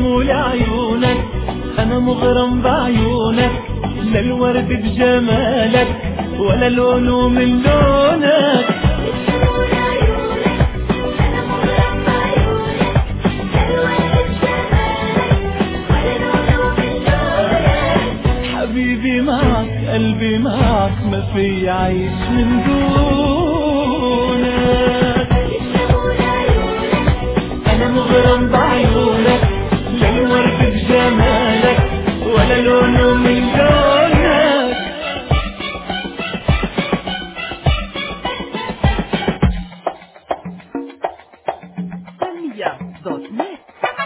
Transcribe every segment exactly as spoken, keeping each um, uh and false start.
جمول عيونك، أنا مغرم بعيونك، لا الورد بجمالك ولا لونه من لونك. حبيبي معك قلبي معك، ما في عيش من دونك. أنا مغرم بعيونك، لا الورد بجمالك ولا لونه من لونك. سمية دوت نت.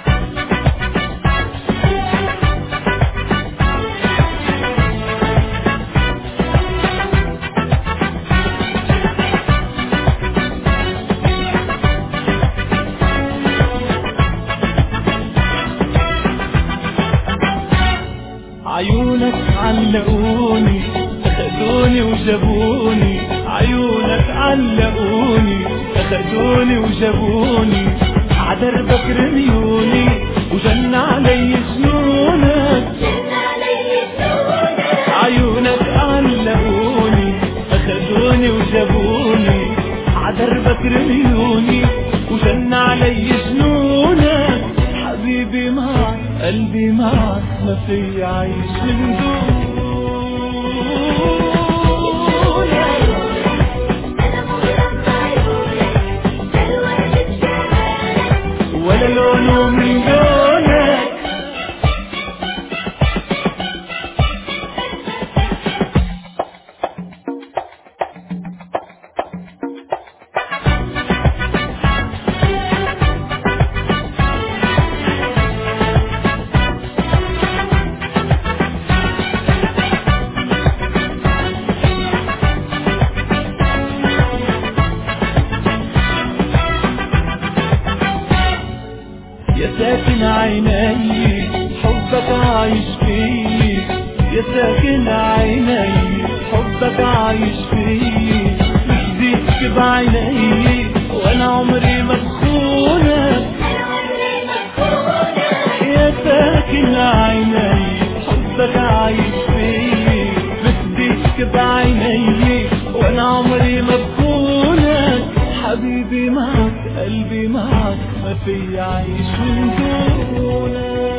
عيونك علقوني، أخدوني وجابوني، عيونك علقوني، أخدوني وجابوني، عدربك رميوني وجن علي جنونك. عيونك علقوني، أخدوني وجابوني، عدربك رميوني وجن علي جنونك. حبيبي معك قلبي معك، ما في عيش من دونك. أنا مغرم بعيونك، لا الورد بجمالك ولا لونه من لونك. يا ساكن عيني حبك عايش فيي، يا ساكن عيني حبك عايش فيي، مشديك بعيني وانا عمري ما بخونك. يا ساكن عيني حبك عايش فيي، مشديك بعيني وانا عمري ما بخونك. حبيبي معك قلبي معك، ما في عيش من دونك.